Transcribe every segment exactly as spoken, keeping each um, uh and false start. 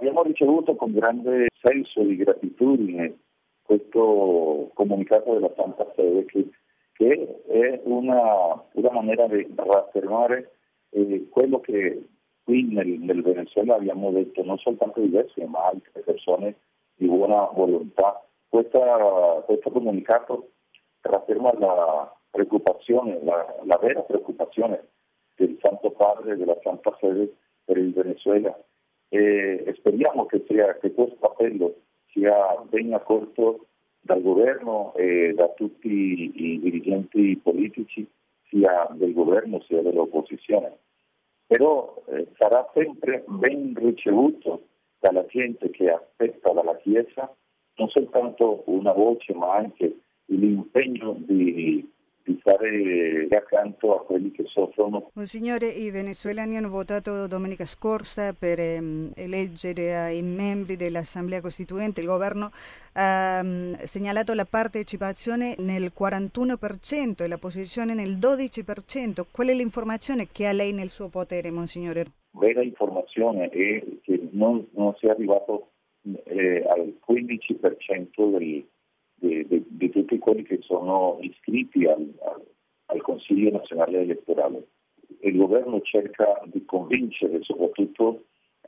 abbiamo ricevuto con grande senso di gratitudine questo comunicato della Santa Sede che, che è una, una maniera di raffermare eh, quello che qui nel, nel Venezuela abbiamo detto non soltanto diversi ma altre persone di buona volontà. Questa, questo comunicato rafferma la preoccupazione, la, la vera preoccupazione del Santo Padre, della Santa Sede per il Venezuela e, e speriamo che, sia, che questo appello sia ben accolto dal governo e da tutti i dirigenti politici, sia del governo sia dell'opposizione. Però eh, sarà sempre ben ricevuto dalla gente che aspetta dalla Chiesa non soltanto una voce ma anche l'impegno di, di stare accanto a quelli che soffrono. Monsignore, i venezuelani hanno votato domenica scorsa per ehm, eleggere ai membri dell'Assemblea Costituente. Il governo ha um, segnalato la partecipazione nel quarantuno per cento e la posizione nel dodici per cento. Qual è l'informazione che ha lei nel suo potere, Monsignore? Vera informazione è che non, non si è arrivato eh, al quindici per cento del, de, de, di tutti quelli che sono iscritti al, al, al Consiglio Nazionale Elettorale. Il governo cerca di convincere, soprattutto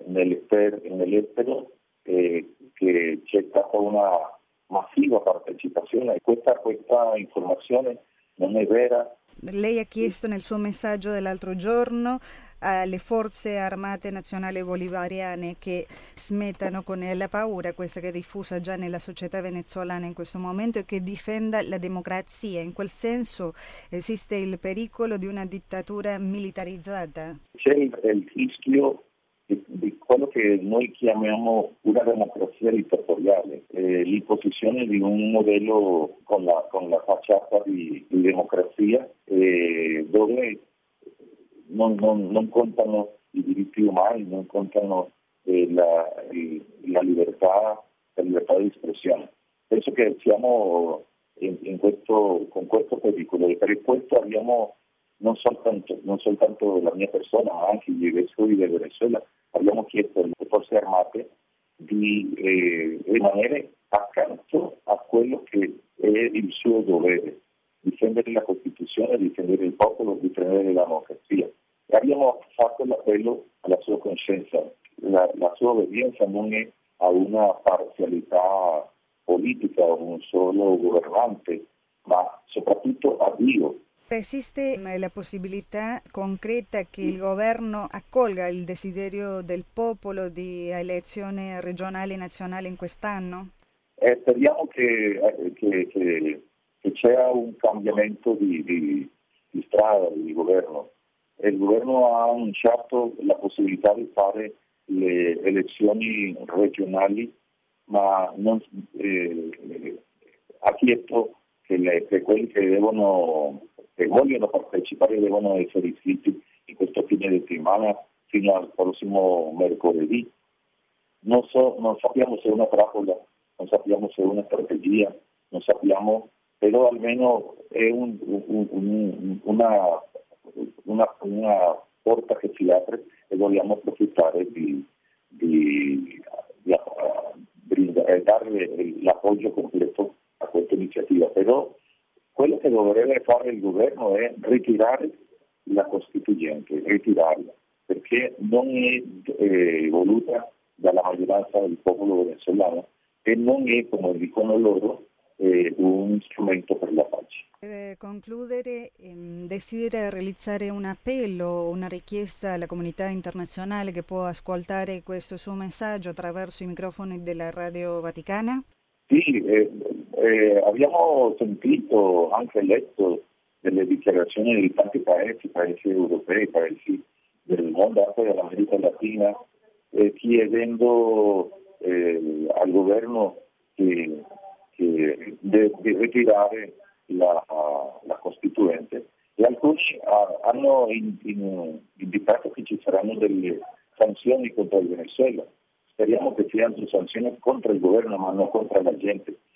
nell'estero, eh, che c'è stata una massiva partecipazione. Questa, questa informazione non è vera. Lei ha chiesto nel suo messaggio dell'altro giorno alle forze armate nazionali bolivariane che smettano con la paura, questa che è diffusa già nella società venezuelana in questo momento, e che difenda la democrazia. In quel senso esiste il pericolo di una dittatura militarizzata? C'è il, il rischio di, di quello che noi chiamiamo una democrazia dittatoriale, eh, l'imposizione di un modello con la, con la facciata di, di democrazia eh, dove Non, non, non contano i diritti umani, non contano eh, la, la, libertà, la libertà di espressione. Penso che siamo in, in questo, con questo pericolo e per questo abbiamo non soltanto, non soltanto la mia persona ma anche gli vescovi del Venezuela abbiamo chiesto alle forze armate di eh, rimanere accanto a quello che è il suo dovere, difendere la Costituzione, difendere il popolo, difendere la democrazia. E abbiamo fatto l'appello alla sua coscienza. La, la sua obbedienza non è a una parzialità politica o un solo governante, ma soprattutto a Dio. Esiste la possibilità concreta che il governo accolga il desiderio del popolo di elezioni regionali e nazionali in quest'anno? Eh, speriamo che, che, che, che c'è un cambiamento di, di, di strada di governo. Il governo ha annunciato la possibilità di fare le elezioni regionali, ma non, eh, ha chiesto che, le, che quelli che devono che vogliono partecipare devono essere iscritti in questo fine di settimana fino al prossimo mercoledì. Non, so, non sappiamo se è una trappola, non sappiamo se è una strategia, non sappiamo, però almeno è un, un, un, una, una, una porta che si apre e vogliamo approfittare di, di, di, di, di dare l'appoggio completo a questa iniziativa. Però quello che dovrebbe fare il governo è ritirare la Costituente, ritirarla, perché non è eh, voluta dalla maggioranza del popolo venezuelano e non è, come dicono loro, eh, un strumento per la pace. Per concludere, ehm, desidera realizzare un appello, una richiesta alla comunità internazionale che può ascoltare questo suo messaggio attraverso i microfoni della Radio Vaticana? Sì, eh, eh, abbiamo sentito, anche letto delle dichiarazioni di tanti paesi, paesi europei, paesi del mondo, anche dell'America Latina, eh, chiedendo eh, al governo che, che de, di ritirare la, la Costituente. E alcuni ha, hanno in, in, indicato che ci saranno delle sanzioni contro il Venezuela. Speriamo che siano sanzioni contro il governo ma non contro la gente,